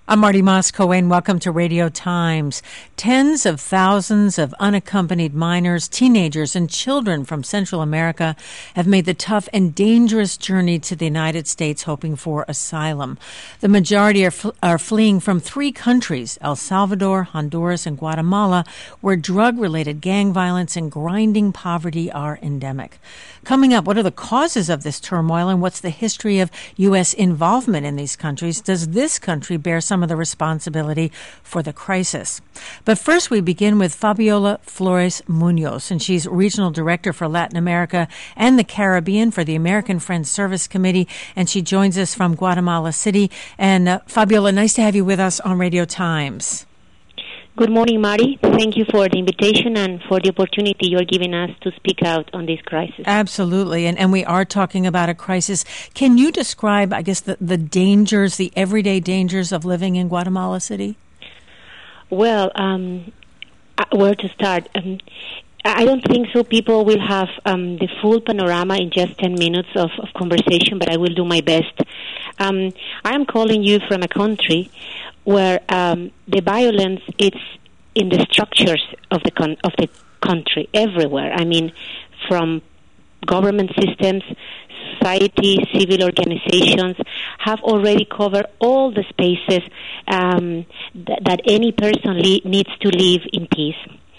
I'm Marty Moss-Cohen. Welcome to Radio Times. Tens of thousands of unaccompanied minors, teenagers, and children from Central America have made the tough and dangerous journey to the United States hoping for asylum. The majority are fleeing from three countries, El Salvador, Honduras, and Guatemala, where drug-related gang violence and grinding poverty are endemic. Coming up, what are the causes of this turmoil and what's the history of U.S. involvement in these countries? Does this country bear some of the responsibility for the crisis? But first, we begin with Fabiola Flores Munoz, and she's Regional Director for Latin America and the Caribbean for the American Friends Service Committee, and she joins us from Guatemala City. And Fabiola, nice to have you with us on Radio Times. Good morning, Marty. Thank you for the invitation and for the opportunity you're giving us to speak out on this crisis. Absolutely. And we are talking about a crisis. Can you describe, I guess, the dangers, the everyday dangers of living in Guatemala City? Well, where to start? I don't think so. People will have the full panorama in just 10 minutes of conversation, but I will do my best. I am calling you from a country where the violence it's in the structures of the country everywhere. I mean, from government systems, society, civil organizations have already covered all the spaces that any person needs to live in peace.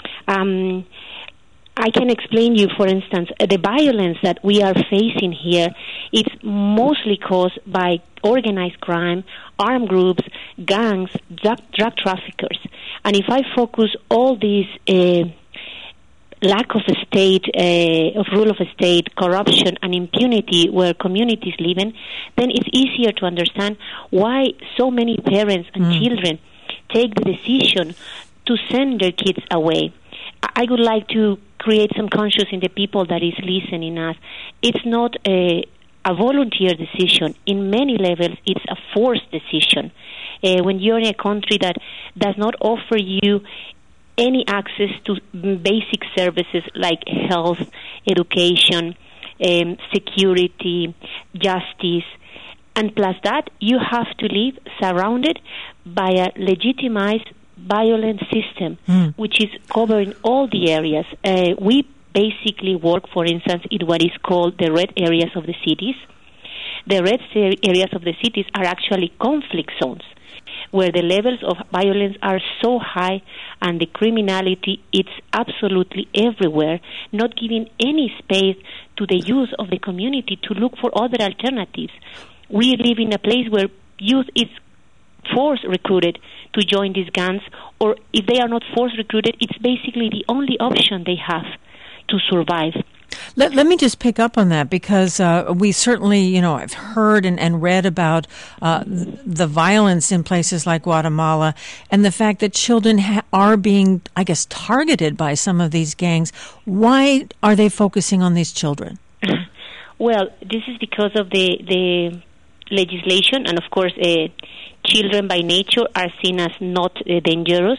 I can explain you, for instance, the violence that we are facing here, it's mostly caused by organized crime, armed groups, gangs, drug traffickers. And if I focus all these lack of a state, of rule of a state, corruption and impunity where communities live in, then it's easier to understand why so many parents and children take the decision to send their kids away. I would like to create some conscience in the people that is listening us. It's not a volunteer decision. In many levels, it's a forced decision. When you're in a country that does not offer you any access to basic services like health, education, security, justice, and plus that, you have to live surrounded by a legitimized violent system, which is covering all the areas. We basically work, for instance, in what is called the red areas of the cities. The red areas of the cities are actually conflict zones, where the levels of violence are so high and the criminality it's absolutely everywhere, not giving any space to the youth of the community to look for other alternatives. We live in a place where youth is force recruited to join these gangs, or if they are not force recruited, it's basically the only option they have to survive. Let me just pick up on that, because we certainly, I've heard and read about the violence in places like Guatemala and the fact that children are being, I guess, targeted by some of these gangs. Why are they focusing on these children? Well, this is because of the legislation, and of course, children by nature are seen as not dangerous.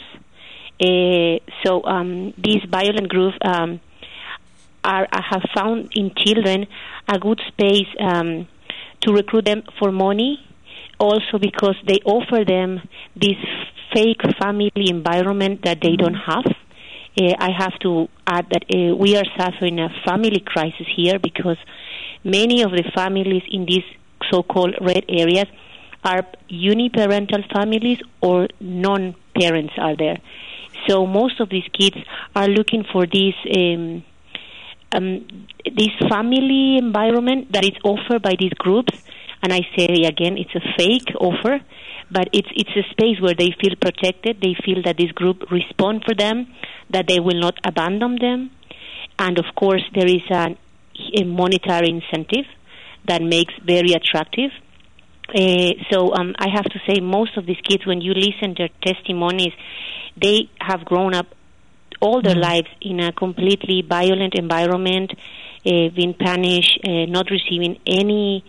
So these violent groups have found in children a good space to recruit them for money, also because they offer them this fake family environment that they don't have. I have to add that we are suffering a family crisis here, because many of the families in these so-called red areas are uniparental families or non-parents are there. So most of these kids are looking for this family environment that is offered by these groups. And I say again, it's a fake offer, but it's a space where they feel protected. They feel that this group respond for them, that they will not abandon them. And of course, there is a monetary incentive that makes very attractive. So I have to say, most of these kids, when you listen to their testimonies, they have grown up all their lives in a completely violent environment, being punished, not receiving any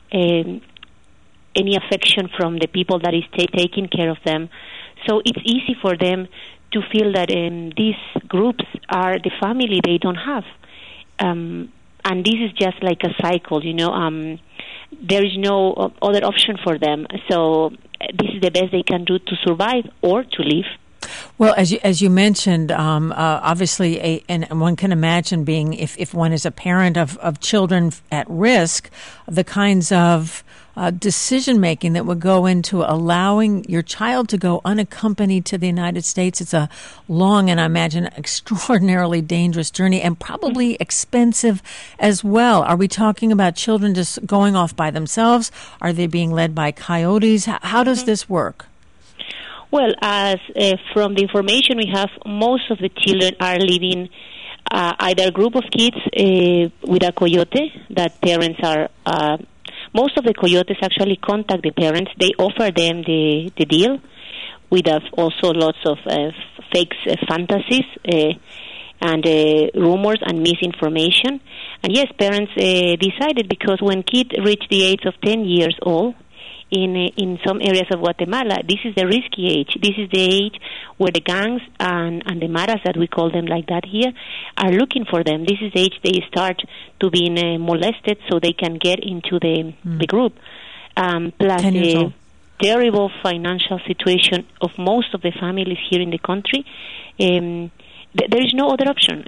affection from the people that is taking care of them. So it's easy for them to feel that these groups are the family they don't have. And this is just like a cycle, there is no other option for them. So this is the best they can do to survive or to live. Well, as you mentioned, obviously, and one can imagine being, if one is a parent of children at risk, the kinds of decision making that would go into allowing your child to go unaccompanied to the United States. It's a long and I imagine extraordinarily dangerous journey and probably expensive as well. Are we talking about children just going off by themselves? Are they being led by coyotes? How does this work? Well, as from the information we have, most of the children are living either a group of kids with a coyote that parents are. Most of the coyotes actually contact the parents. They offer them the deal with also lots of fake fantasies and rumors and misinformation. And yes, parents decided, because when kids reach the age of 10 years old, in some areas of Guatemala, this is the risky age. This is the age where the gangs and the maras, that we call them like that here, are looking for them. This is the age they start to be molested so they can get into the group. Plus the terrible financial situation of most of the families here in the country, there is no other option.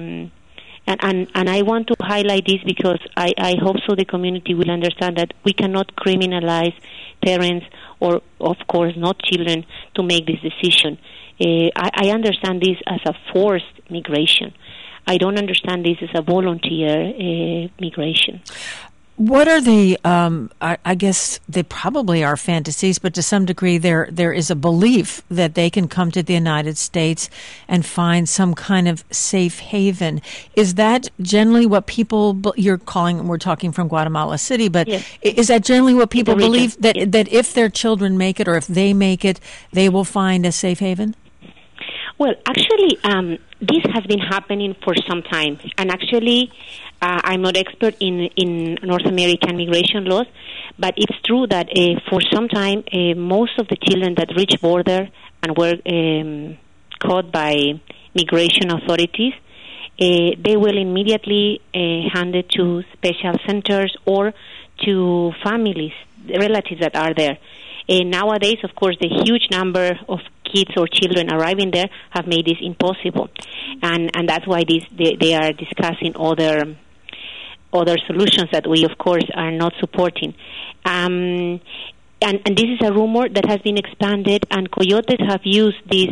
And I want to highlight this because I hope so the community will understand that we cannot criminalize parents or, of course, not children to make this decision. I understand this as a forced migration. I don't understand this as a volunteer migration. What are the, I guess they probably are fantasies, but to some degree there is a belief that they can come to the United States and find some kind of safe haven. Is that generally what people, you're calling, we're talking from Guatemala City, but yes. Is that generally what people believe, that, yes, that if their children make it or if they make it, they will find a safe haven? Well, actually, this has been happening for some time, and actually, I'm not expert in North American migration laws, but it's true that for some time, most of the children that reach border and were caught by migration authorities, they will immediately handed to special centers or to families, relatives that are there. Nowadays, of course, the huge number of kids or children arriving there have made this impossible, and that's why they are discussing other solutions that we, of course, are not supporting. And this is a rumor that has been expanded, and coyotes have used this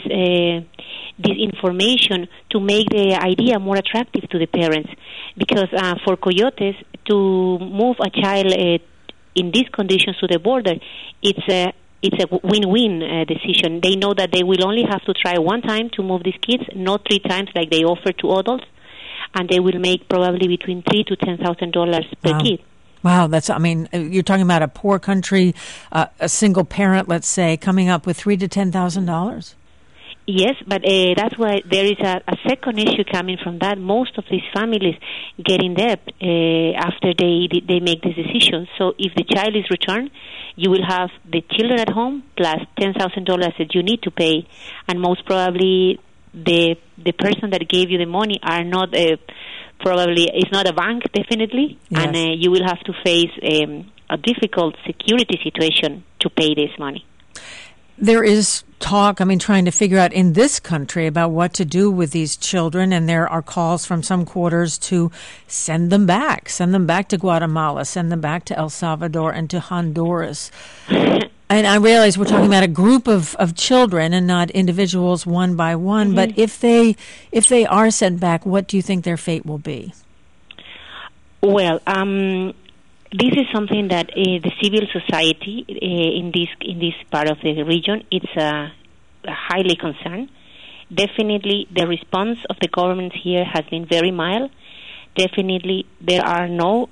information to make the idea more attractive to the parents, because for coyotes to move a child in these conditions to the border, it's a win-win decision. They know that they will only have to try one time to move these kids, not 3 times like they offer to adults, and they will make probably between $3,000 to $10,000 per kid. Wow, you're talking about a poor country, a single parent, let's say, coming up with $3,000 to $10,000. Yes, but that's why there is a second issue coming from that. Most of these families get in debt after they make this decision. So if the child is returned, you will have the children at home plus $10,000 that you need to pay, and most probably the person that gave you the money are not probably is not a bank, definitely, yes. And you will have to face a difficult security situation to pay this money. There is talk, trying to figure out in this country about what to do with these children, and there are calls from some quarters to send them back to Guatemala, send them back to El Salvador and to Honduras. And I realize we're talking about a group of children and not individuals one by one, mm-hmm. But if they are sent back, what do you think their fate will be? Well, this is something that the civil society in this part of the region, it's highly concerned. Definitely, the response of the government here has been very mild. Definitely, there are no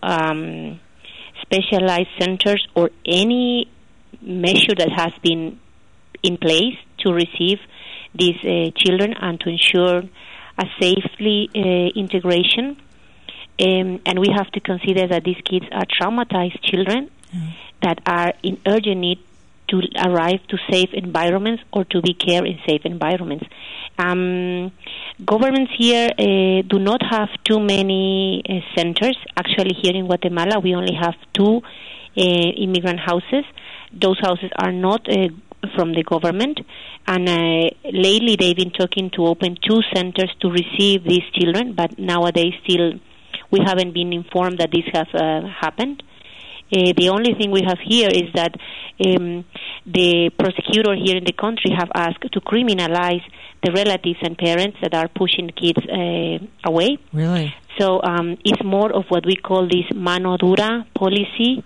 specialized centers or any measure that has been in place to receive these children and to ensure a safely integration. And we have to consider that these kids are traumatized children that are in urgent need to arrive to safe environments or to be cared in safe environments. Governments here do not have too many centers. Actually, here in Guatemala, we only have 2 immigrant houses those houses are not from the government, and lately they've been talking to open 2 centers to receive these children, but nowadays still we haven't been informed that this has happened. The only thing we have here is that the prosecutor here in the country have asked to criminalize the relatives and parents that are pushing kids away. Really? So it's more of what we call this mano dura policy.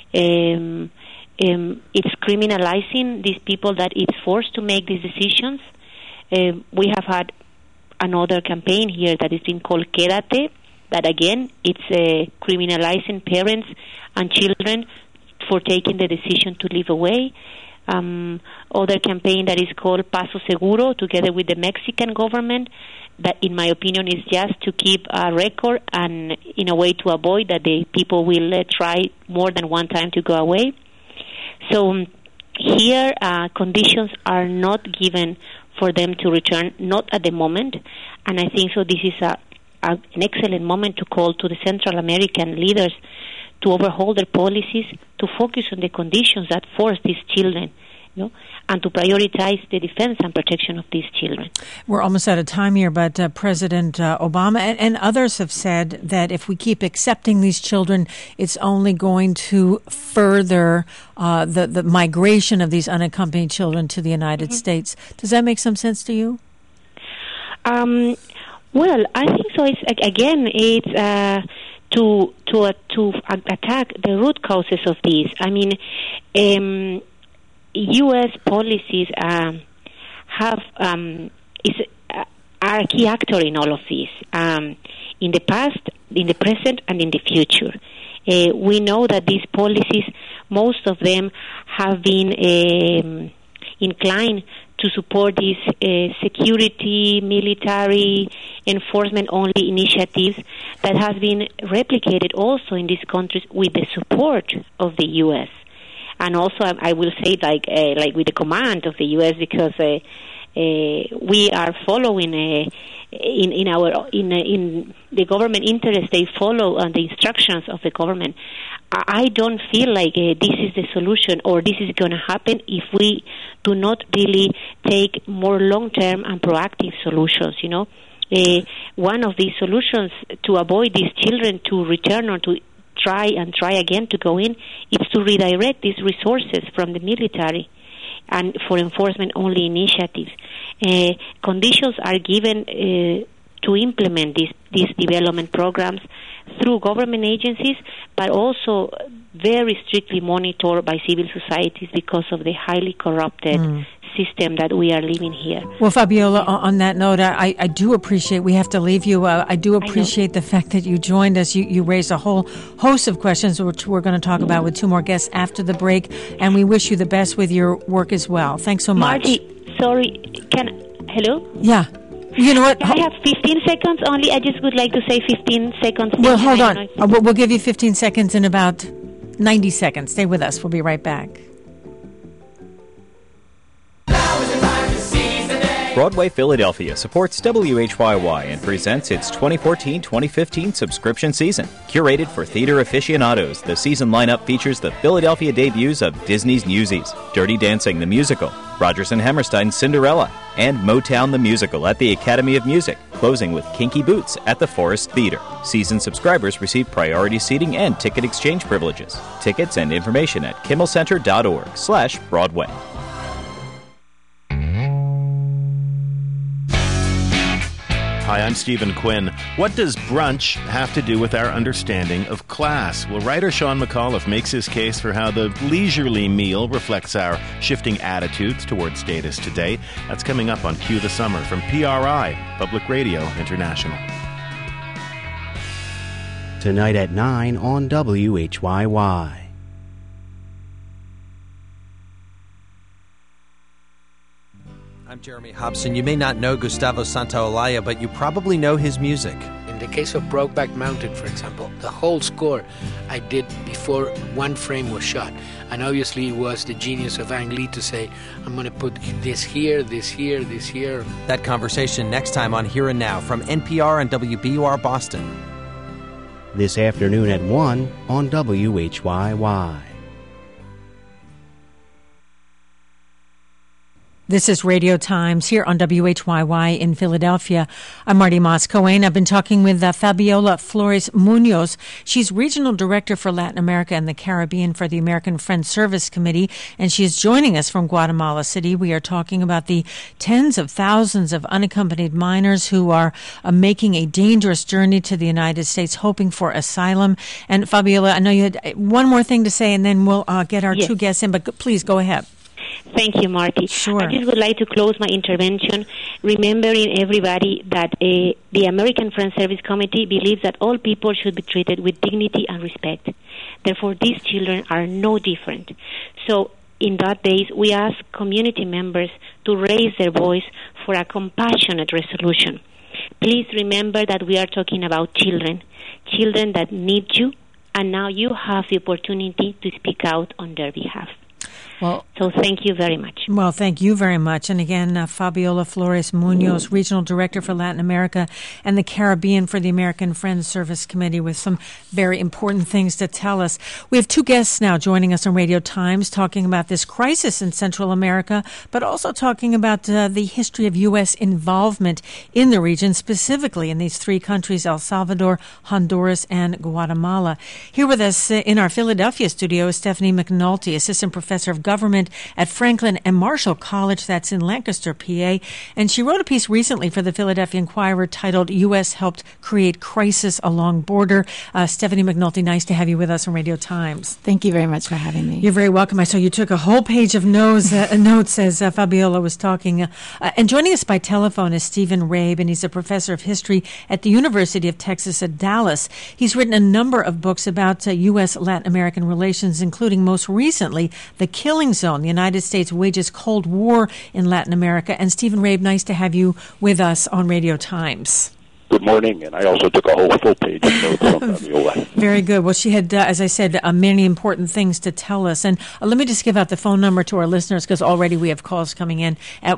It's criminalizing these people that it's forced to make these decisions. We have had another campaign here that is being called Quédate, that again, it's criminalizing parents and children for taking the decision to live away. Other campaign that is called Paso Seguro, together with the Mexican government, that in my opinion is just to keep a record and in a way to avoid that the people will try more than one time to go away. So here conditions are not given for them to return, not at the moment, and I think so this is an excellent moment to call to the Central American leaders to overhaul their policies, to focus on the conditions that force these children, and to prioritize the defense and protection of these children. We're almost out of time here, but President Obama and others have said that if we keep accepting these children, it's only going to further the migration of these unaccompanied children to the United States. Does that make some sense to you? Well, I think so. It's to attack the root causes of this. I mean, U.S. policies are a key actor in all of this. In the past, in the present, and in the future, we know that these policies, most of them, have been inclined to support these security, military, enforcement-only initiatives that has been replicated also in these countries with the support of the U.S. And also, I will say, like with the command of the U.S., because we are following in the government interest. They follow the instructions of the government. I don't feel like this is the solution or this is going to happen if we do not really take more long-term and proactive solutions. One of these solutions to avoid these children to return or to try again to go in is to redirect these resources from the military and for enforcement-only initiatives. Conditions are given to implement these development programs through government agencies, but also very strictly monitored by civil societies because of the highly corrupted system that we are living here. Well, Fabiola, on that note, I do appreciate, we have to leave you. I do appreciate the fact that you joined us. You raised a whole host of questions, which we're going to talk about with 2 more guests after the break, and we wish you the best with your work as well. Thanks so much. Margie, sorry, hello? Yeah. You know what? I have 15 seconds only. I just would like to say 15 seconds. Well, hold on. We'll give you 15 seconds in about 90 seconds. Stay with us. We'll be right back. Broadway Philadelphia supports WHYY and presents its 2014-2015 subscription season. Curated for theater aficionados, the season lineup features the Philadelphia debuts of Disney's Newsies, Dirty Dancing the Musical, Rodgers and Hammerstein's Cinderella, and Motown the Musical at the Academy of Music, closing with Kinky Boots at the Forest Theater. Season subscribers receive priority seating and ticket exchange privileges. Tickets and information at kimmelcenter.org/Broadway. Hi, I'm Stephen Quinn. What does brunch have to do with our understanding of class? Well, writer Sean McAuliffe makes his case for how the leisurely meal reflects our shifting attitudes toward status today. That's coming up on Cue the Summer from PRI, Public Radio International. Tonight at 9 on WHYY. I'm Jeremy Hobson. You may not know Gustavo Santaolalla, but you probably know his music. In the case of Brokeback Mountain, for example, the whole score I did before one frame was shot. And obviously it was the genius of Ang Lee to say, I'm going to put this here, this here, this here. That conversation next time on Here and Now from NPR and WBUR Boston. This afternoon at 1 on WHYY. This is Radio Times here on WHYY in Philadelphia. I'm Marty Moss-Cohen. I've been talking with Fabiola Flores Munoz. She's Regional Director for Latin America and the Caribbean for the American Friends Service Committee, and she is joining us from Guatemala City. We are talking about the tens of thousands of unaccompanied minors who are making a dangerous journey to the United States, hoping for asylum. And Fabiola, I know you had one more thing to say, and then we'll get our two guests in, but please go ahead. Thank you, Marty. Sure. I just would like to close my intervention remembering everybody that the American Friends Service Committee believes that all people should be treated with dignity and respect. Therefore, these children are no different. So, in that days, we ask community members to raise their voice for a compassionate resolution. Please remember that we are talking about children that need you, and now you have the opportunity to speak out on their behalf. Well, so thank you very much. Well, thank you very much. And again, Fabiola Flores Munoz, Regional Director for Latin America and the Caribbean for the American Friends Service Committee, with some very important things to tell us. We have two guests now joining us on Radio Times talking about this crisis in Central America, but also talking about the history of U.S. involvement in the region, specifically in these three countries, El Salvador, Honduras, and Guatemala. Here with us in our Philadelphia studio is Stephanie McNulty, Assistant Professor of Government at Franklin and Marshall College, that's in Lancaster, PA. And she wrote a piece recently for the Philadelphia Inquirer titled U.S. Helped Create Crisis Along Border. Stephanie McNulty, nice to have you with us on Radio Times. Thank you very much for having me. You're very welcome. I saw you took a whole page of notes as Fabiola was talking. And joining us by telephone is Stephen Rabe, and he's a professor of history at the University of Texas at Dallas. He's written a number of books about U.S.-Latin American relations, including most recently The Killing Zone, the United States Wages Cold War in Latin America. And Stephen Rabe, nice to have you with us on Radio Times. Good morning, and I also took a whole full page of notes from Fabiola. Very good. Well, she had, as I said, many important things to tell us. And let me just give out the phone number to our listeners, because already we have calls coming in at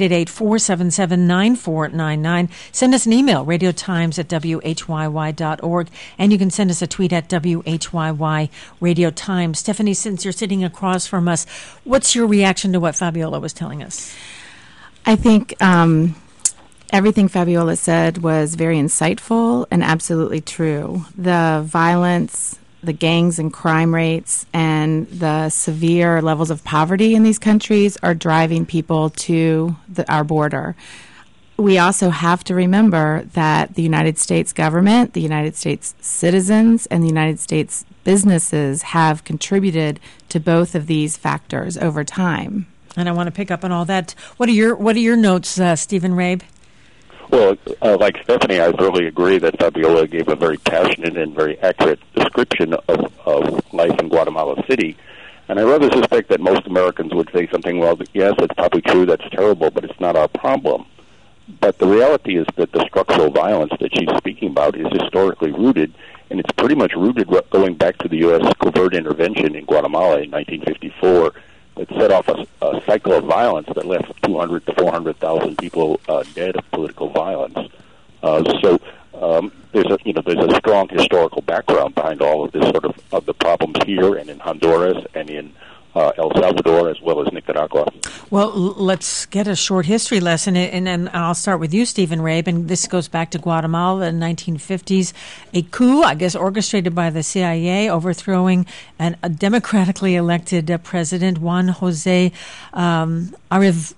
1-888-477-9499. Send us an email, radiotimes@whyy.org, and you can send us a tweet at WHYY Radio Times. Stephanie, since you're sitting across from us, what's your reaction to what Fabiola was telling us? I think everything Fabiola said was very insightful and absolutely true. The violence, the gangs and crime rates, and the severe levels of poverty in these countries are driving people to our border. We also have to remember that the United States government, the United States citizens, and the United States businesses have contributed to both of these factors over time. And I want to pick up on all that. What are your notes, Stephen Rabe? Well, like Stephanie, I really agree that Fabiola gave a very passionate and very accurate description of life in Guatemala City. And I rather suspect that most Americans would say something, well, yes, it's probably true, that's terrible, but it's not our problem. But the reality is that the structural violence that she's speaking about is historically rooted, and it's pretty much rooted going back to the U.S. covert intervention in Guatemala in 1954. It set off a cycle of violence that left 200 to 400,000 people dead of political violence. So there's a strong historical background behind all of this sort of the problems here and in Honduras and in El Salvador as well as Nicaragua. Well, let's get a short history lesson, and I'll start with you, Stephen Rabe, and this goes back to Guatemala in the 1950s. A coup, I guess, orchestrated by the CIA, overthrowing a democratically elected president, Juan Jose Arbenz.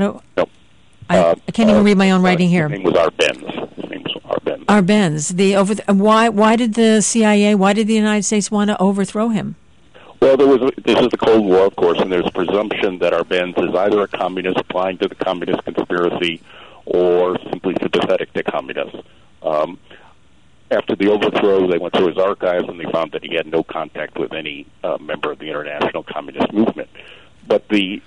I can't even read my own writing here. His name was Arbenz. Arbenz. Why did the CIA, why did the United States want to overthrow him? Well, this is the Cold War, of course, and there's a presumption that Arbenz is either a communist applying to the communist conspiracy or simply sympathetic to communists. After the overthrow, they went through his archives and they found that he had no contact with any member of the international communist movement. But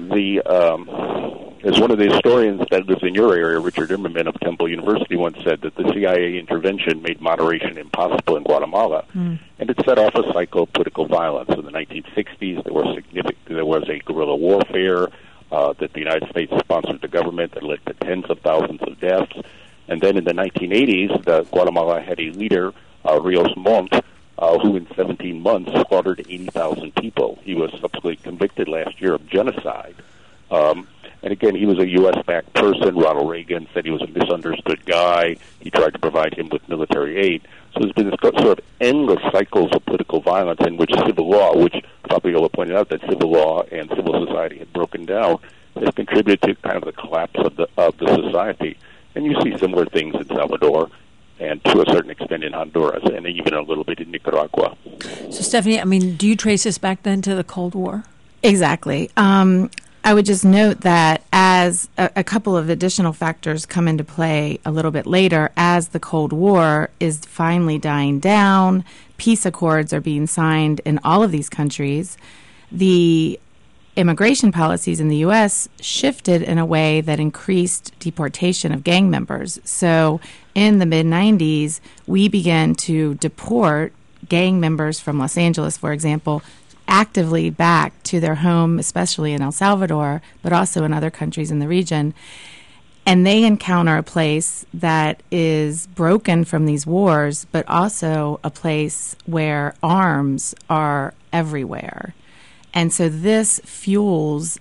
as one of the historians that lives in your area, Richard Immerman of Temple University, once said that the CIA intervention made moderation impossible in Guatemala, and it set off a cycle of political violence. In the 1960s, there was a guerrilla warfare that the United States sponsored the government that led to tens of thousands of deaths. And then in the 1980s, Guatemala had a leader, Rios Montt, who in 17 months slaughtered 80,000 people. He was subsequently convicted last year of genocide. And again, he was a U.S.-backed person. Ronald Reagan said he was a misunderstood guy. He tried to provide him with military aid. So there's been this sort of endless cycles of political violence in which civil law, which Fabiola pointed out that civil law and civil society had broken down, has contributed to kind of the collapse of the society. And you see similar things in Salvador and to a certain extent in Honduras and even a little bit in Nicaragua. So, Stephanie, I mean, do you trace this back then to the Cold War? Exactly. I would just note that as a couple of additional factors come into play a little bit later, as the Cold War is finally dying down, peace accords are being signed in all of these countries, the immigration policies in the U.S. shifted in a way that increased deportation of gang members. So in the mid-90s, we began to deport gang members from Los Angeles, for example, actively back to their home, especially in El Salvador, but also in other countries in the region. And they encounter a place that is broken from these wars, but also a place where arms are everywhere. And so this fuels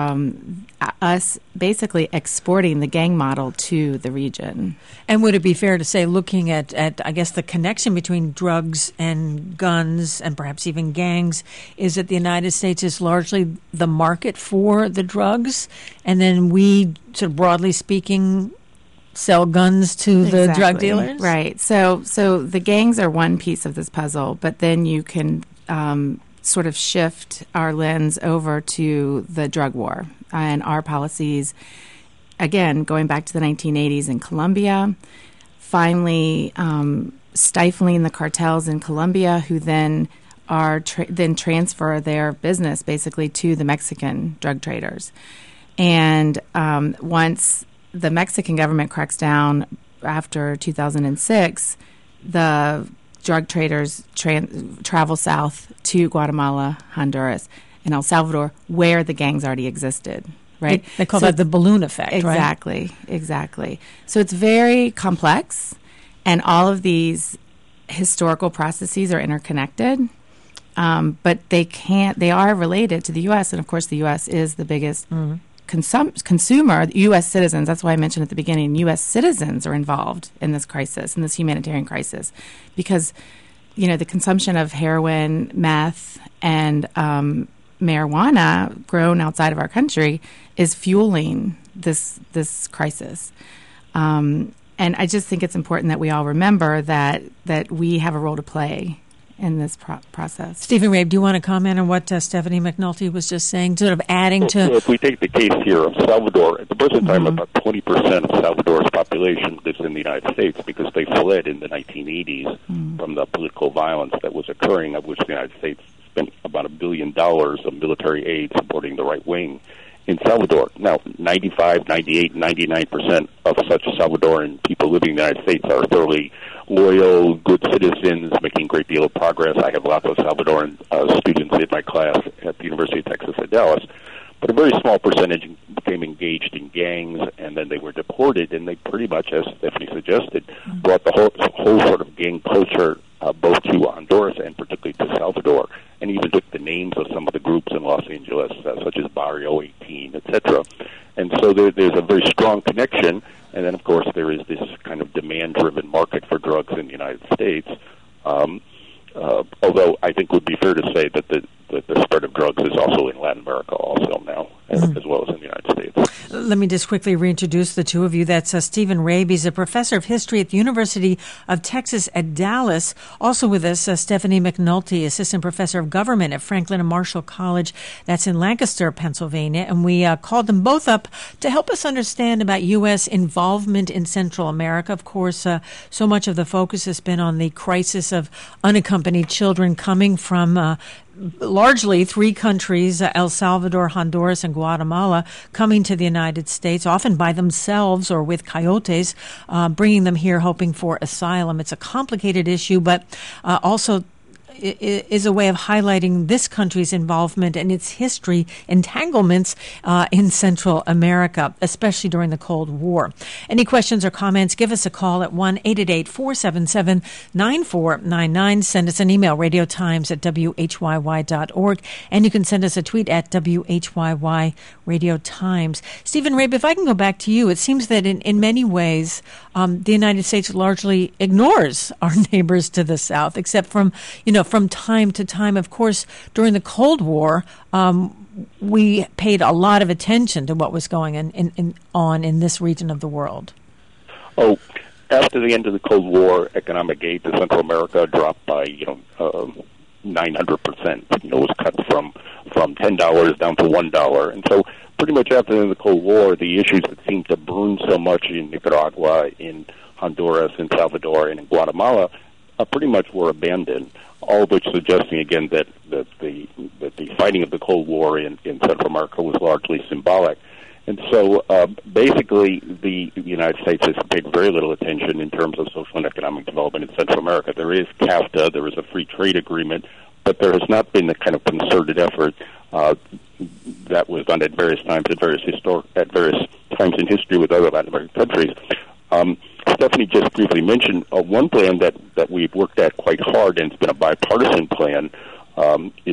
us basically exporting the gang model to the region. And would it be fair to say, looking at I guess, the connection between drugs and guns and perhaps even gangs, is that the United States is largely the market for the drugs, and then we, sort of broadly speaking, sell guns to the drug dealers? Right. So the gangs are one piece of this puzzle, but then you can sort of shift our lens over to the drug war and our policies, again, going back to the 1980s in Colombia, finally stifling the cartels in Colombia, who then then transfer their business basically to the Mexican drug traders. And once the Mexican government cracks down after 2006, the drug traders travel south to Guatemala, Honduras, and El Salvador, where the gangs already existed, right? They call that the balloon effect, right? Exactly. So it's very complex, and all of these historical processes are interconnected, but they are related to the U.S., and of course the U.S. is the biggest consumer. U.S. citizens, that's why I mentioned at the beginning, U.S. citizens are involved in this crisis, in this humanitarian crisis, because, the consumption of heroin, meth, and marijuana grown outside of our country is fueling this crisis. And I just think it's important that we all remember that we have a role to play in this process. Stephen Rabe, do you want to comment on what Stephanie McNulty was just saying, sort of adding to... So if we take the case here of Salvador, at the present time about 20% of Salvador's population lives in the United States because they fled in the 1980s from the political violence that was occurring, of which the United States spent about $1 billion of military aid supporting the right wing in Salvador. Now, 95, 98, 99% of such Salvadoran people living in the United States are thoroughly loyal, good citizens, making a great deal of progress. I have lots of Salvadoran students in my class at the University of Texas at Dallas. But a very small percentage became engaged in gangs, and then they were deported, and they pretty much, as Stephanie suggested, brought the whole sort of gang culture both to Honduras and particularly to Salvador, and even took the names of some of the groups in Los Angeles, such as Barrio 18, etc. And so there's a very strong connection, and then, of course, there is this kind of demand-driven market for drugs in the United States, although I think it would be fair to say that the spread of drugs is also in Latin America also now, as well as in the United States. Let me just quickly reintroduce the two of you. That's Stephen Rabe. He's a professor of history at the University of Texas at Dallas. Also with us, Stephanie McNulty, assistant professor of government at Franklin and Marshall College. That's in Lancaster, Pennsylvania. And we called them both up to help us understand about U.S. involvement in Central America. Of course, so much of the focus has been on the crisis of unaccompanied children coming from largely three countries, El Salvador, Honduras, and Guatemala, coming to the United States, often by themselves or with coyotes, bringing them here hoping for asylum. It's a complicated issue, but also is a way of highlighting this country's involvement and its history, entanglements in Central America, especially during the Cold War. Any questions or comments, give us a call at 1-888-477-9499. Send us an email, radiotimes@whyy.org, and you can send us a tweet at WHYY Radio Times. Stephen Rabe, if I can go back to you, it seems that in many ways the United States largely ignores our neighbors to the south, except from time to time. Of course, during the Cold War, we paid a lot of attention to what was going on in this region of the world. Oh, after the end of the Cold War, economic aid to Central America dropped by 900%. It was cut from $10 down to $1, and so pretty much after the end of the Cold War, the issues that seemed to burn so much in Nicaragua, in Honduras, in Salvador, and in Guatemala pretty much were abandoned. All of which suggesting again that the fighting of the Cold War in Central America was largely symbolic. And so basically the United States has paid very little attention in terms of social and economic development in Central America. There is CAFTA, there is a free trade agreement, but there has not been the kind of concerted effort that was done at various times in history with other Latin American countries. Stephanie just briefly mentioned one plan that we've worked at quite hard, and it's been a bipartisan plan, is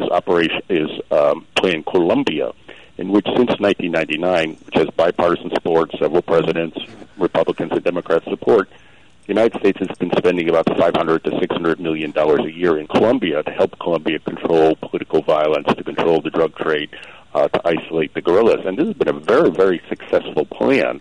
Plan Colombia, in which since 1999, which has bipartisan support, several presidents, Republicans and Democrats support, the United States has been spending about $500 to $600 million a year in Colombia to help Colombia control political violence, to control the drug trade, to isolate the guerrillas. And this has been a very, very successful plan.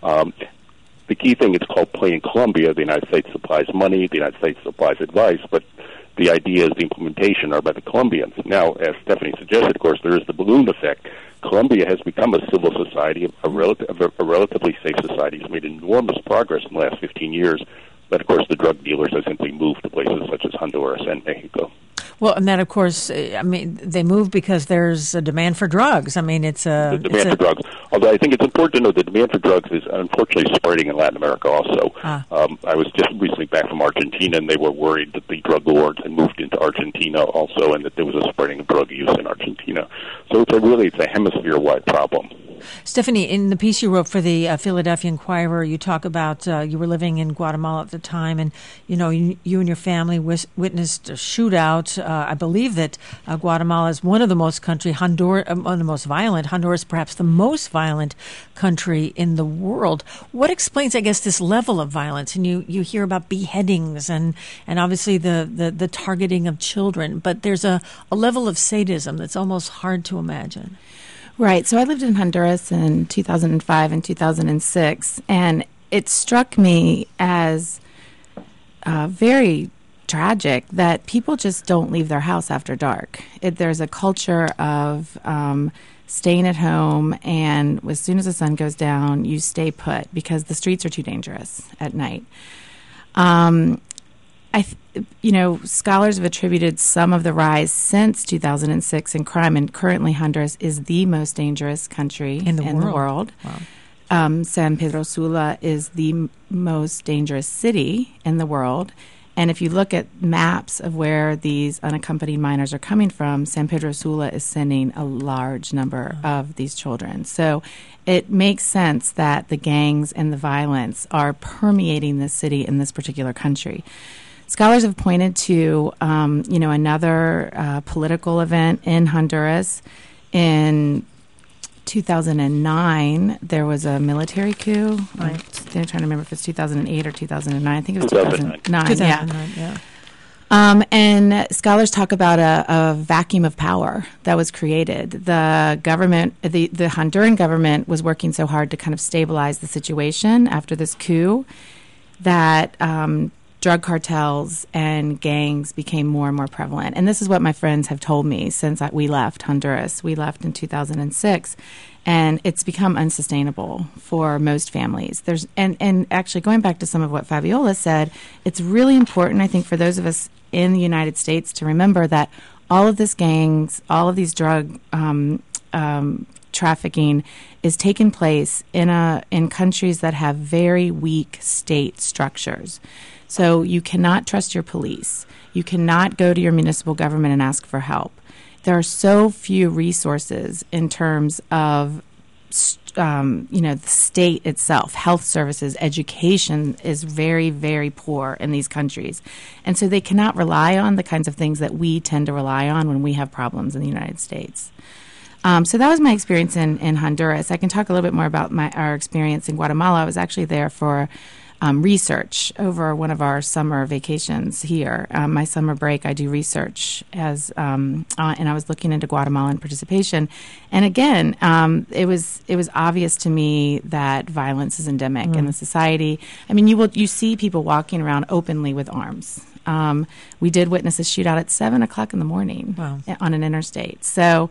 The key thing, it's called Plan Colombia. The United States supplies money, the United States supplies advice, but the idea is the implementation are by the Colombians. Now, as Stephanie suggested, of course, there is the balloon effect. Colombia has become a civil society, a relatively safe society. It's made enormous progress in the last 15 years, but of course the drug dealers have simply moved to places such as Honduras and Mexico. Well, and that, of course, they move because there's a demand for drugs. It's the demand for drugs. Although I think it's important to know the demand for drugs is unfortunately spreading in Latin America also. I was just recently back from Argentina, and they were worried that the drug lords had moved into Argentina also, and that there was a spreading of drug use in Argentina. So it's a hemisphere-wide problem. Stephanie, in the piece you wrote for the Philadelphia Inquirer, you talk about you were living in Guatemala at the time, and you and your family witnessed a shootout. I believe that Guatemala is one of the most violent. Honduras, perhaps the most violent country in the world. What explains, I guess, this level of violence? And you hear about beheadings and obviously the targeting of children, but there's a level of sadism that's almost hard to imagine. Right. So I lived in Honduras in 2005 and 2006, and it struck me as very tragic that people just don't leave their house after dark. There's a culture of staying at home, and as soon as the sun goes down, you stay put because the streets are too dangerous at night. Scholars have attributed some of the rise since 2006 in crime, and currently Honduras is the most dangerous country in the world. Wow. San Pedro Sula is the most dangerous city in the world. And if you look at maps of where these unaccompanied minors are coming from, San Pedro Sula is sending a large number of these children. So it makes sense that the gangs and the violence are permeating this city in this particular country. Scholars have pointed to, another political event in Honduras. In 2009, there was a military coup. Right. I'm trying to remember if it's 2008 or 2009. I think it was 2009. Yeah. And scholars talk about a vacuum of power that was created. The government, the Honduran government, was working so hard to kind of stabilize the situation after this coup that drug cartels and gangs became more and more prevalent. And this is what my friends have told me since we left Honduras. We left in 2006, and it's become unsustainable for most families. And actually going back to some of what Fabiola said, it's really important, I think, for those of us in the United States to remember that all of these gangs, all of these drug trafficking is taking place in countries that have very weak state structures. So you cannot trust your police. You cannot go to your municipal government and ask for help. There are so few resources in terms of the state itself, health services, education is very, very poor in these countries. And so they cannot rely on the kinds of things that we tend to rely on when we have problems in the United States. So that was my experience in Honduras. I can talk a little bit more about our experience in Guatemala. I was actually there for research over one of our summer vacations here. My summer break, I do research and I was looking into Guatemalan participation. And again, it was obvious to me that violence is endemic in the society. I mean, you see people walking around openly with arms. We did witness a shootout at 7 o'clock in the morning on an interstate. So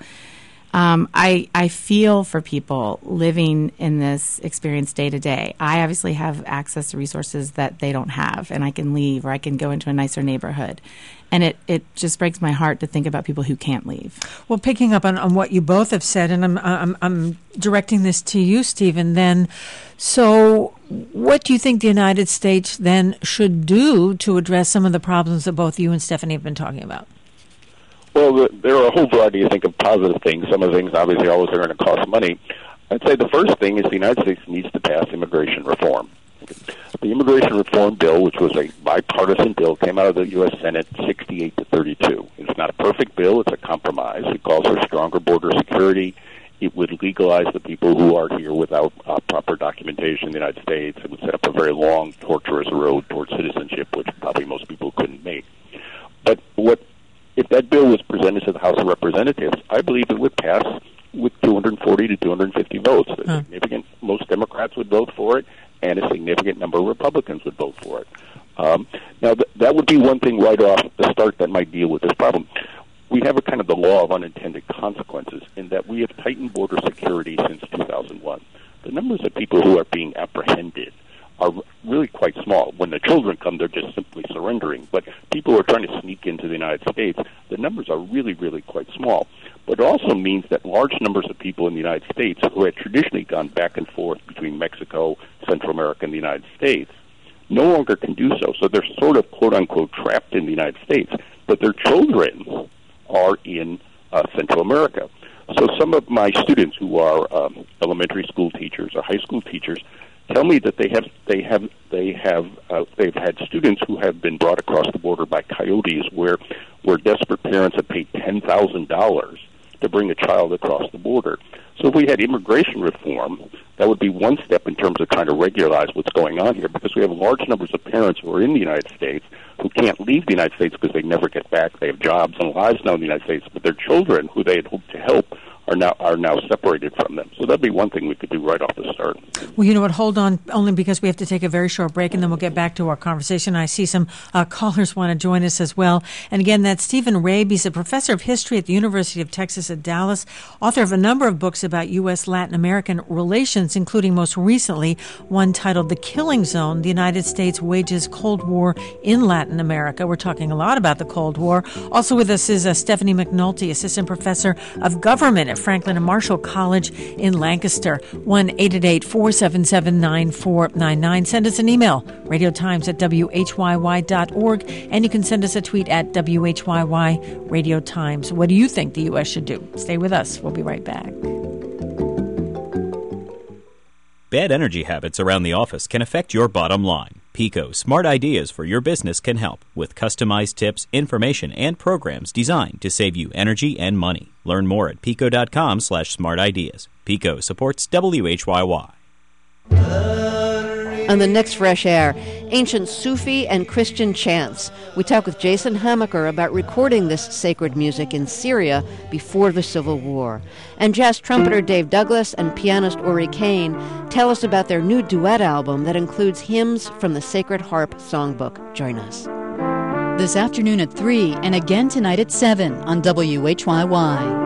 I feel for people living in this experience day to day. I obviously have access to resources that they don't have, and I can leave or I can go into a nicer neighborhood. And it just breaks my heart to think about people who can't leave. Well, picking up on what you both have said, and I'm directing this to you, Stephen, then, so what do you think the United States then should do to address some of the problems that both you and Stephanie have been talking about? Well, there are a whole variety, I think, of positive things. Some of the things, obviously, always are going to cost money. I'd say the first thing is the United States needs to pass immigration reform. The immigration reform bill, which was a bipartisan bill, came out of the U.S. Senate 68-32. It's not a perfect bill. It's a compromise. It calls for stronger border security. It would legalize the people who are here without proper documentation in the United States. It would set up a very long, torturous road towards citizenship, which probably most people couldn't make. But if that bill was presented to the House of Representatives, I believe it would pass with 240 to 250 votes. Most Democrats would vote for it, and a significant number of Republicans would vote for it. Now, that would be one thing right off the start that might deal with this problem. We have a kind of the law of unintended consequences in that we have tightened border security since 2001. The numbers of people who are being apprehended are really quite small. When the children come, they're just simply surrendering. But people who are trying to sneak into the United States, the numbers are really, really quite small. But it also means that large numbers of people in the United States who had traditionally gone back and forth between Mexico, Central America, and the United States no longer can do so. So they're sort of, quote-unquote, trapped in the United States. But their children are in Central America. So some of my students who are elementary school teachers or high school teachers tell me that they've had students who have been brought across the border by coyotes where desperate parents have paid $10,000 to bring a child across the border. So if we had immigration reform, that would be one step in terms of trying to regularize what's going on here, because we have large numbers of parents who are in the United States who can't leave the United States because they never get back. They have jobs and lives now in the United States, but their children, who they had hoped to help, are now separated from them. So that'd be one thing we could do right off the start. Well, you know what? Hold on, only because we have to take a very short break, and then we'll get back to our conversation. I see some callers want to join us as well. And again, that's Stephen Rabe. He's a professor of history at the University of Texas at Dallas, author of a number of books about U.S.-Latin American relations, including most recently one titled The Killing Zone, The United States Wages Cold War in Latin America. We're talking a lot about the Cold War. Also with us is Stephanie McNulty, assistant professor of government at Franklin and Marshall College in Lancaster. 1-888-477-9499. Send us an email, radiotimes@whyy.org, and you can send us a tweet at WHYY Radio Times. What do you think the U.S. should do? Stay with us. We'll be right back. Bad energy habits around the office can affect your bottom line. Pico Smart Ideas for your business can help with customized tips, information, and programs designed to save you energy and money. Learn more at pico.com/smartideas. Pico supports WHYY. On the next Fresh Air, ancient Sufi and Christian chants. We talk with Jason Hamaker about recording this sacred music in Syria before the Civil War. And jazz trumpeter Dave Douglas and pianist Ori Kane tell us about their new duet album that includes hymns from the Sacred Harp Songbook. Join us. This afternoon at 3 and again tonight at 7 on WHYY.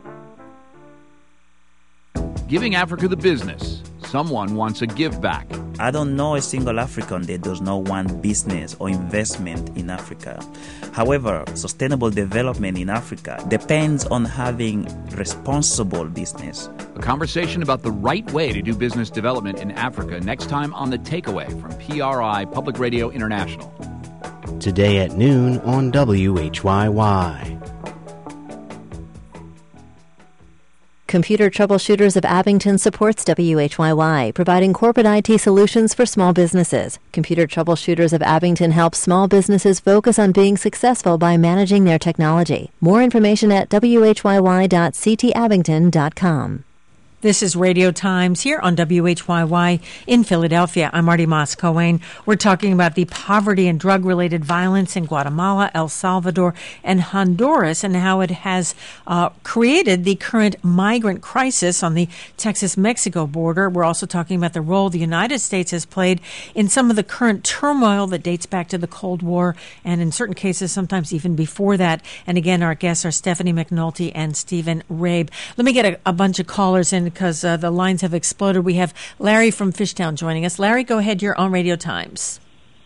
Giving Africa the business. Someone wants a give back. I don't know a single African that does not want business or investment in Africa. However, sustainable development in Africa depends on having responsible business. A conversation about the right way to do business development in Africa next time on The Takeaway from PRI Public Radio International. Today at noon on WHYY. Computer Troubleshooters of Abington supports WHYY, providing corporate IT solutions for small businesses. Computer Troubleshooters of Abington helps small businesses focus on being successful by managing their technology. More information at whyy.ctabington.com. This is Radio Times here on WHYY in Philadelphia. I'm Marty Moss-Cohen. We're talking about the poverty and drug-related violence in Guatemala, El Salvador, and Honduras, and how it has created the current migrant crisis on the Texas-Mexico border. We're also talking about the role the United States has played in some of the current turmoil that dates back to the Cold War, and in certain cases, sometimes even before that. And again, our guests are Stephanie McNulty and Stephen Rabe. Let me get a bunch of callers in, because the lines have exploded. We have Larry from Fishtown joining us. Larry, go ahead. You're on Radio Times.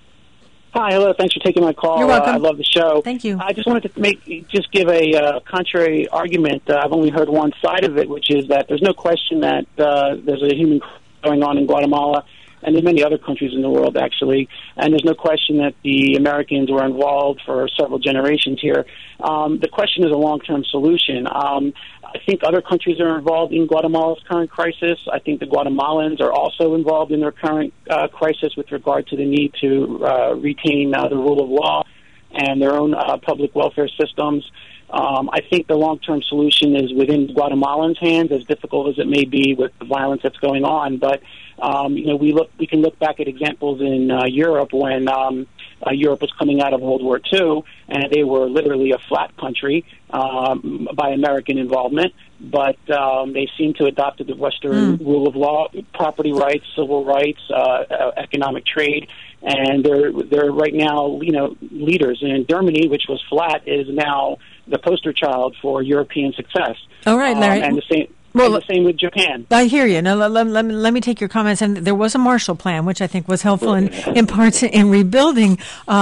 Hi, hello. Thanks for taking my call. You're welcome. I love the show. Thank you. I just wanted to give a contrary argument. I've only heard one side of it, which is that there's no question that there's a human going on in Guatemala and in many other countries in the world, actually. And there's no question that the Americans were involved for several generations here. The question is a long-term solution. I think other countries are involved in Guatemala's current crisis. I think the Guatemalans are also involved in their current crisis with regard to the need to retain the rule of law and their own public welfare systems. I think the long-term solution is within Guatemalans' hands, as difficult as it may be with the violence that's going on. But we can look back at examples in Europe when Europe was coming out of World War II, and they were literally a flat country by American involvement. But they seem to adopt the Western rule of law, property rights, civil rights, economic trade, and they're right now leaders. And Germany, which was flat, is now the poster child for European success. All right, Larry. And the same. Well, the same with Japan. I hear you. Now, let me take your comments. And there was a Marshall Plan, which I think was helpful in parts in rebuilding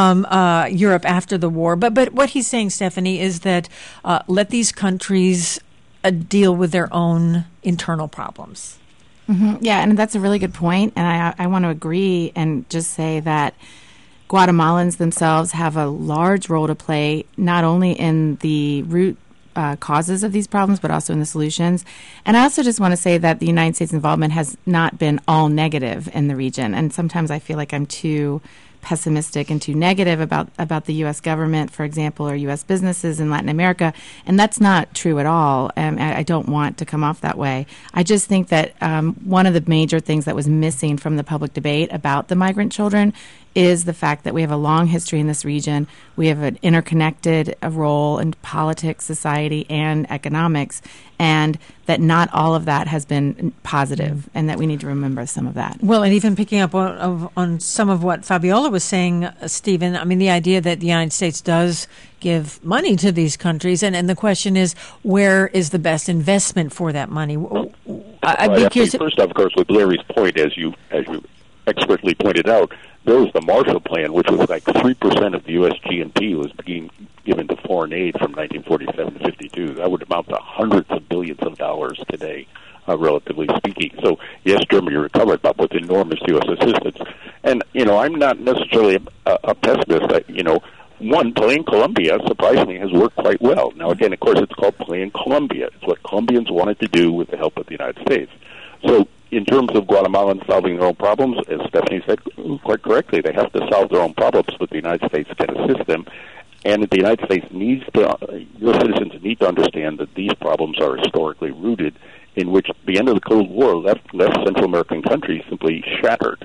Europe after the war. But what he's saying, Stephanie, is that let these countries deal with their own internal problems. Mm-hmm. Yeah, and that's a really good point. And I want to agree and just say that Guatemalans themselves have a large role to play, not only in the root causes of these problems, but also in the solutions. And I also just want to say that the United States involvement has not been all negative in the region. And sometimes I feel like I'm too pessimistic and too negative about the U.S. government, for example, or U.S. businesses in Latin America. And that's not true at all. I don't want to come off that way. I just think that one of the major things that was missing from the public debate about the migrant children is the fact that we have a long history in this region. We have an interconnected role in politics, society, and economics, and that not all of that has been positive, and that we need to remember some of that. Well, and even picking up on some of what Fabiola was saying, Stephen, I mean, the idea that the United States does give money to these countries, and the question is, where is the best investment for that money? I'd be curious. First, of course, with Larry's point, as you expertly pointed out, there was the Marshall Plan, which was like 3% of the U.S. GNP was being given to foreign aid from 1947 to 52. That would amount to hundreds of billions of dollars today, relatively speaking. So, yes, Germany recovered, but with enormous U.S. assistance. And, I'm not necessarily a pessimist. One, Plan Colombia, surprisingly, has worked quite well. Now, again, of course, it's called Plan Colombia. It's what Colombians wanted to do with the help of the United States. So, in terms of Guatemalans solving their own problems, as Stephanie said quite correctly, they have to solve their own problems, but the United States can assist them. And the United States needs to, your citizens need to understand that these problems are historically rooted, in which the end of the Cold War left Central American countries simply shattered,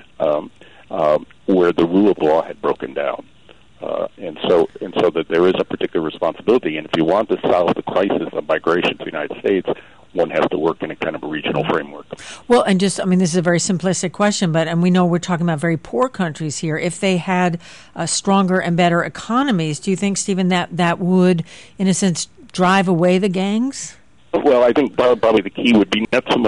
where the rule of law had broken down. And so that there is a particular responsibility. And if you want to solve the crisis of migration to the United States, one has to work in a kind of a regional framework. Well, and this is a very simplistic question, and we know we're talking about very poor countries here. If they had stronger and better economies, do you think, Stephen, that would, in a sense, drive away the gangs? Well, I think probably the key would be not so much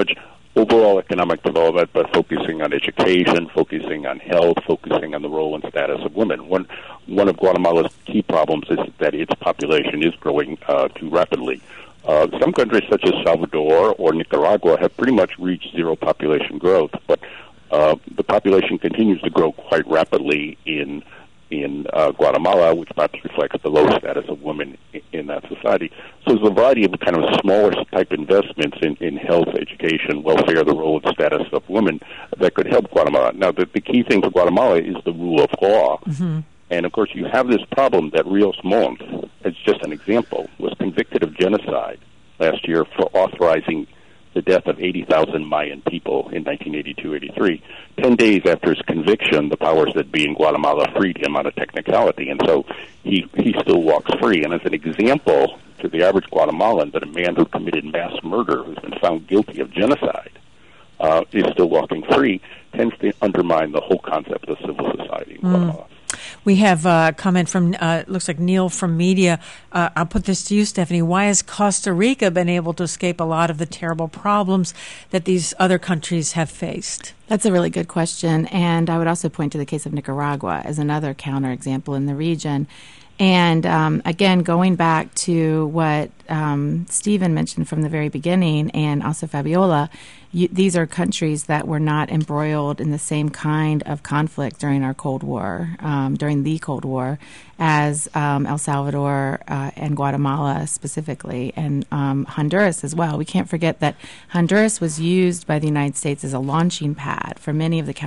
overall economic development by focusing on education, focusing on health, focusing on the role and status of women. One of Guatemala's key problems is that its population is growing too rapidly. Some countries such as Salvador or Nicaragua have pretty much reached zero population growth, but the population continues to grow quite rapidly in Guatemala, which perhaps reflects the low status of women in that society. So there's a variety of kind of smaller type investments in health, education, welfare, the role and status of women that could help Guatemala. Now, the key thing for Guatemala is the rule of law. Mm-hmm. And, of course, you have this problem that Rios Montt, as just an example, was convicted of genocide last year for authorizing the death of 80,000 Mayan people in 1982-83. 10 days after his conviction, the powers that be in Guatemala freed him on a technicality, and so he still walks free. And as an example to the average Guatemalan that a man who committed mass murder, who's been found guilty of genocide, is still walking free, tends to undermine the whole concept of civil society in Guatemala. We have a comment from, looks like Neil from Media. I'll put this to you, Stephanie. Why has Costa Rica been able to escape a lot of the terrible problems that these other countries have faced? That's a really good question. And I would also point to the case of Nicaragua as another counterexample in the region. And again, going back to what Stephen mentioned from the very beginning, and also Fabiola, these are countries that were not embroiled in the same kind of conflict during our Cold War, during the Cold War, as El Salvador and Guatemala specifically, and Honduras as well. We can't forget that Honduras was used by the United States as a launching pad for many of the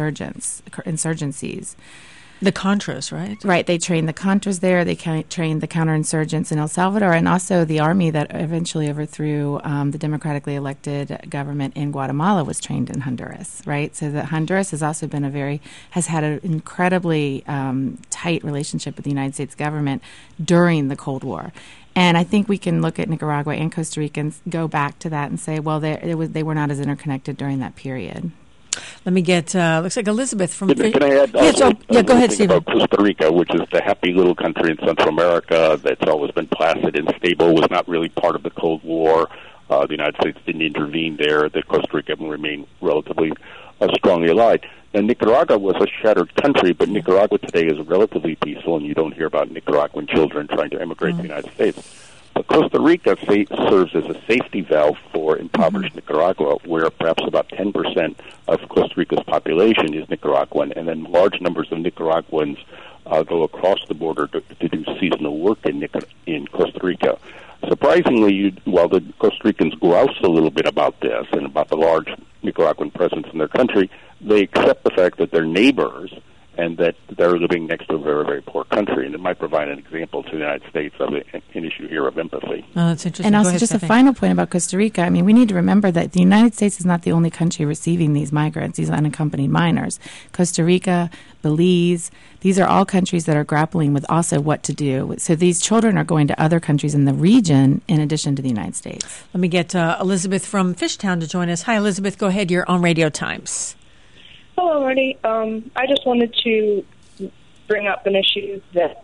insurgencies. The Contras, right? Right. They trained the Contras there. They trained the counterinsurgents in El Salvador, and also the army that eventually overthrew the democratically elected government in Guatemala was trained in Honduras, right? So that Honduras has also been has had an incredibly tight relationship with the United States government during the Cold War. And I think we can look at Nicaragua and Costa Rica and go back to that and say, well, they were not as interconnected during that period. Let me get, looks like Elizabeth from... Can I add go ahead, Stephen. About Costa Rica, which is the happy little country in Central America that's always been placid and stable, was not really part of the Cold War. The United States didn't intervene there. That Costa Rica remained relatively strongly allied. Now, Nicaragua was a shattered country, but Nicaragua today is relatively peaceful, and you don't hear about Nicaraguan children trying to emigrate to the United States. But Costa Rica serves as a safety valve for impoverished Nicaragua, where perhaps about 10% of Costa Rica's population is Nicaraguan, and then large numbers of Nicaraguans go across the border to do seasonal work in Costa Rica. Surprisingly, while the Costa Ricans grouse a little bit about this and about the large Nicaraguan presence in their country, they accept the fact that they're neighbors and that they're living next to a very, very poor country. And it might provide an example to the United States of an issue here of empathy. Oh, that's interesting. And also just a final point about Costa Rica. I mean, we need to remember that the United States is not the only country receiving these migrants, these unaccompanied minors. Costa Rica, Belize, these are all countries that are grappling with also what to do. So these children are going to other countries in the region in addition to the United States. Let me get Elizabeth from Fishtown to join us. Hi, Elizabeth. Go ahead. You're on Radio Times. Hello, Marty. I just wanted to bring up an issue that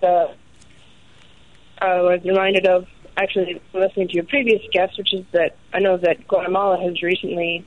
I was reminded of, actually, listening to your previous guest, which is that I know that Guatemala has recently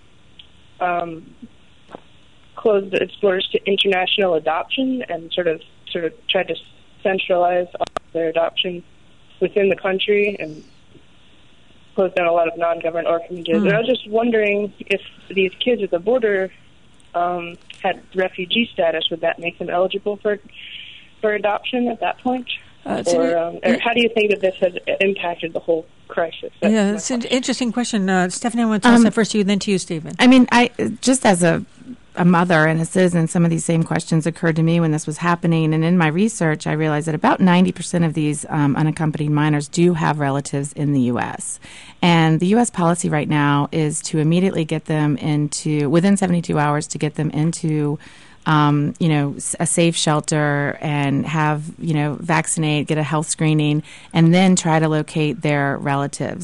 closed its doors to international adoption and sort of tried to centralize all their adoption within the country and closed down a lot of non-government orphanages. And I was just wondering if these kids at the border had refugee status, would that make them eligible for adoption at that point? Or how do you think that this has impacted the whole crisis? That's an interesting question. Stephanie, I want to toss that first to you, then to you, Stephen. I mean, just as a mother and a citizen, some of these same questions occurred to me when this was happening. And in my research, I realized that about 90% of these unaccompanied minors do have relatives in the U.S. And the U.S. policy right now is to immediately get them within 72 hours, to get them into a safe shelter and vaccinate, get a health screening, and then try to locate their relatives.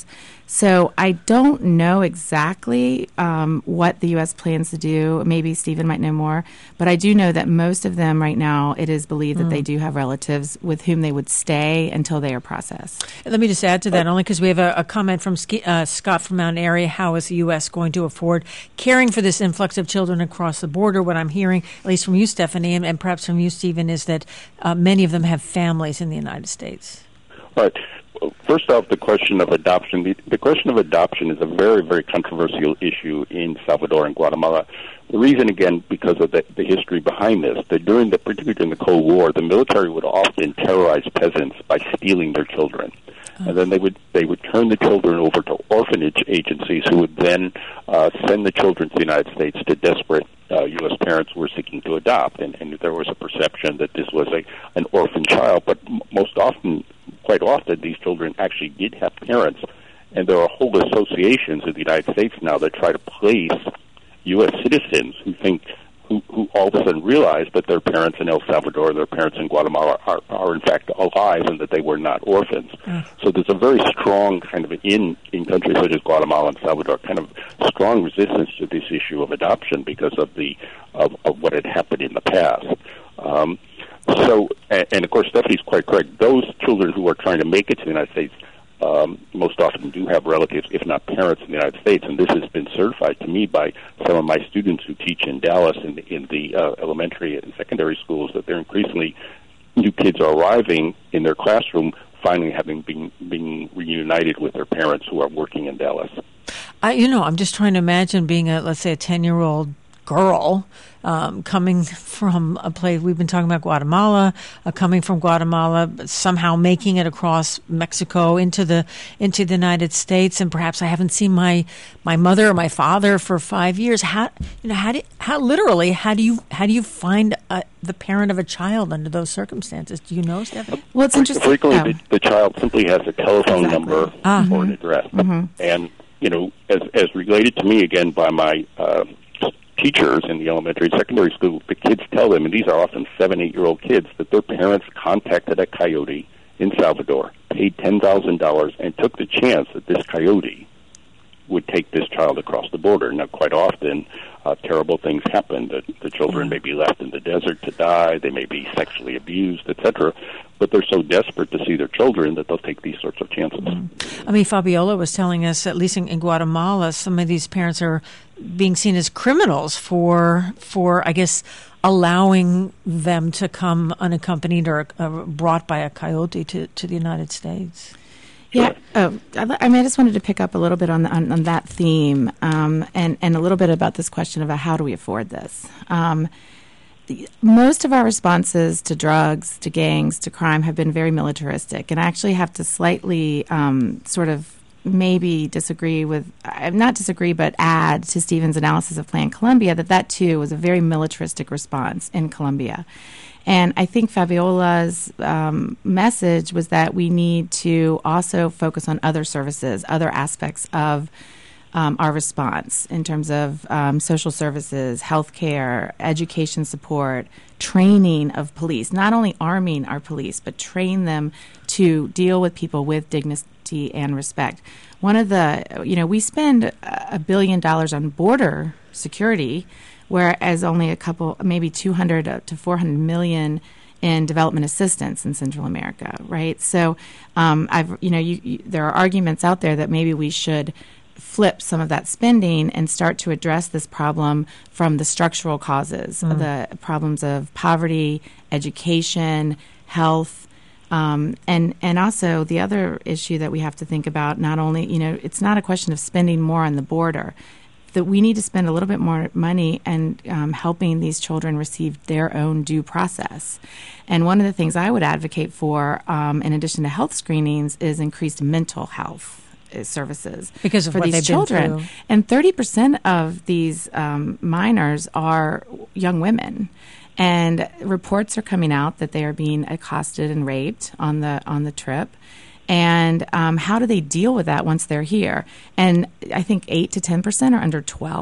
So I don't know exactly what the U.S. plans to do. Maybe Stephen might know more. But I do know that most of them right now, it is believed that they do have relatives with whom they would stay until they are processed. Let me just add to that, only because we have a comment from Scott from Mount Airy. How is the U.S. going to afford caring for this influx of children across the border? What I'm hearing, at least from you, Stephanie, and perhaps from you, Stephen, is that many of them have families in the United States. Right. First off, the question of adoption. The question of adoption is a very, very controversial issue in Salvador and Guatemala. The reason, again, because of the history behind this, that particularly during the Cold War, the military would often terrorize peasants by stealing their children. And then they would turn the children over to orphanage agencies who would then send the children to the United States to desperate U.S. parents who were seeking to adopt. And there was a perception that this was an orphan child, but quite often, these children actually did have parents. And there are whole associations in the United States now that try to place U.S. citizens who all of a sudden realize that their parents in El Salvador, their parents in Guatemala are in fact alive and that they were not orphans. So there's a very strong kind of in countries such as Guatemala and Salvador, kind of strong resistance to this issue of adoption because of of what had happened in the past. And of course, Stephanie's quite correct. Those children who are trying to make it to the United States most often do have relatives, if not parents, in the United States. And this has been certified to me by some of my students who teach in Dallas in the elementary and secondary schools, that they're increasingly, new kids are arriving in their classroom finally having been reunited with their parents who are working in Dallas. I'm just trying to imagine being let's say a 10-year-old girl coming from a place, we've been talking about Guatemala, coming from Guatemala, somehow making it across Mexico into the United States, and perhaps I haven't seen my mother or my father for 5 years. How do you find the parent of a child under those circumstances? Do you know, Stephanie? Well, it's interesting. Frequently, the child simply has a telephone number or an address, and as related to me again by my teachers in the elementary and secondary school, the kids tell them, and these are often 7-8-year-old kids, that their parents contacted a coyote in Salvador, paid $10,000, and took the chance that this coyote would take this child across the border. Now, quite often, terrible things happen. The children may be left in the desert to die, they may be sexually abused, etc., but they're so desperate to see their children that they'll take these sorts of chances. I mean, Fabiola was telling us, at least in Guatemala, some of these parents are being seen as criminals for I guess, allowing them to come unaccompanied or brought by a coyote to the United States. Yeah. I just wanted to pick up a little bit on that theme and a little bit about this question about how do we afford this. Most of our responses to drugs, to gangs, to crime have been very militaristic, and I actually have to slightly sort of maybe but add to Stephen's analysis of Plan Colombia that too was a very militaristic response in Colombia. And I think Fabiola's message was that we need to also focus on other services, other aspects of our response in terms of social services, healthcare, education support, training of police, not only arming our police, but train them to deal with people with dignity and respect. One of we spend $1 billion on border security, whereas only maybe 200 to 400 million in development assistance in Central America, right? So, there are arguments out there that maybe we should flip some of that spending and start to address this problem from the structural causes, the problems of poverty, education, health, and also the other issue that we have to think about, not only, it's not a question of spending more on the border, that we need to spend a little bit more money and helping these children receive their own due process. And one of the things I would advocate for, in addition to health screenings, is increased mental health services because of for what these they've children. been through. And 30% of these minors are young women. And reports are coming out that they are being accosted and raped on the trip. And how do they deal with that once they're here? And I think 8 to 10% are under 12.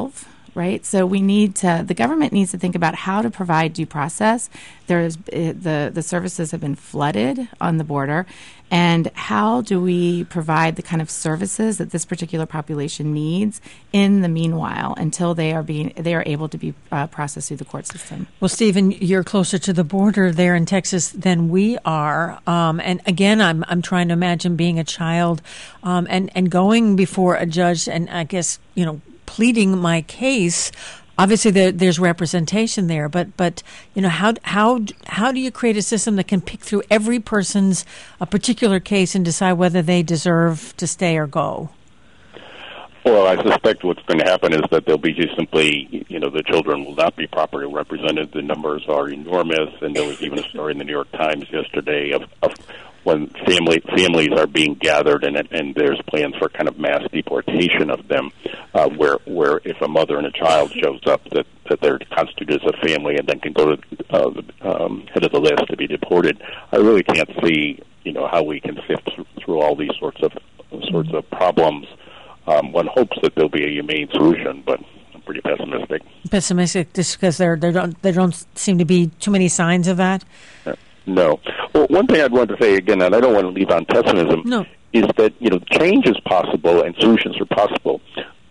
right? So the government needs to think about how to provide due process. The services have been flooded on the border, and how do we provide the kind of services that this particular population needs in the meanwhile until they are able to be processed through the court system? Well, Stephen, you're closer to the border there in Texas than we are, and again, I'm trying to imagine being a child and going before a judge, and I guess pleading my case. Obviously, there's representation there, but how do you create a system that can pick through every person's a particular case and decide whether they deserve to stay or go? Well, I suspect what's going to happen is that they'll be just simply, the children will not be properly represented. The numbers are enormous, and there was even a story in the New York Times yesterday of when families are being gathered and there's plans for kind of mass deportation of them, where if a mother and a child shows up that they're constituted as a family and then can go to the head of the list to be deported. I really can't see how we can sift through all these sorts of problems. One hopes that there'll be a humane solution, but I'm pretty pessimistic. Pessimistic just because there don't seem to be too many signs of that? No. Well, one thing I'd want to say again, and I don't want to leave on pessimism, is that change is possible and solutions are possible.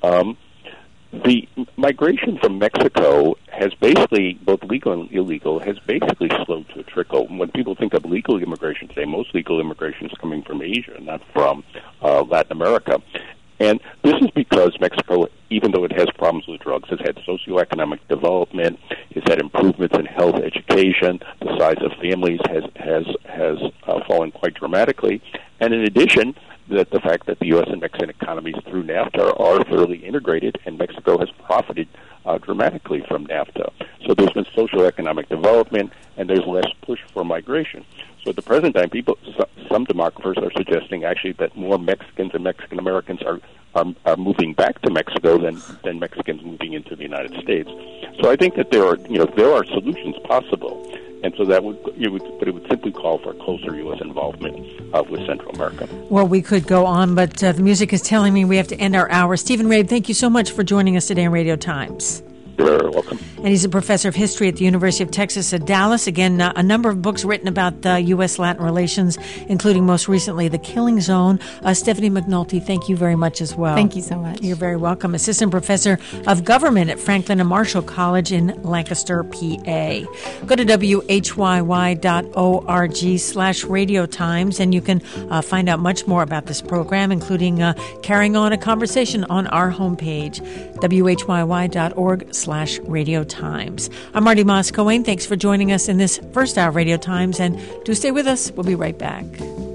The migration from Mexico has basically, both legal and illegal, has basically slowed to a trickle. When people think of legal immigration today, most legal immigration is coming from Asia, not from Latin America. And this is because Mexico, even though it has problems with drugs, has had socioeconomic development, has had improvements in health, education. The size of families has fallen quite dramatically. And in addition, that the fact that the U.S. and Mexican economies through NAFTA are thoroughly integrated, and Mexico has profited dramatically from NAFTA. So there's been socioeconomic development, and there's less push for migration. So at the present time, some demographers are suggesting actually that more Mexicans and Mexican Americans are moving back to Mexico than Mexicans moving into the United States. So I think that there are solutions possible, and so it would simply call for closer U.S. involvement with Central America. Well, we could go on, but the music is telling me we have to end our hour. Stephen Rabe, thank you so much for joining us today on Radio Times. You're welcome. And he's a professor of history at the University of Texas at Dallas. Again, a number of books written about U.S.-Latin relations, including most recently The Killing Zone. Stephanie McNulty, thank you very much as well. Thank you so much. You're very welcome. Assistant Professor of Government at Franklin and Marshall College in Lancaster, PA. Go to whyy.org/Radio Times, and you can find out much more about this program, including carrying on a conversation on our homepage, whyy.org/Radio Times. I'm Marty Moss-Cohen. Thanks for joining us in this first hour of Radio Times, and do stay with us. We'll be right back.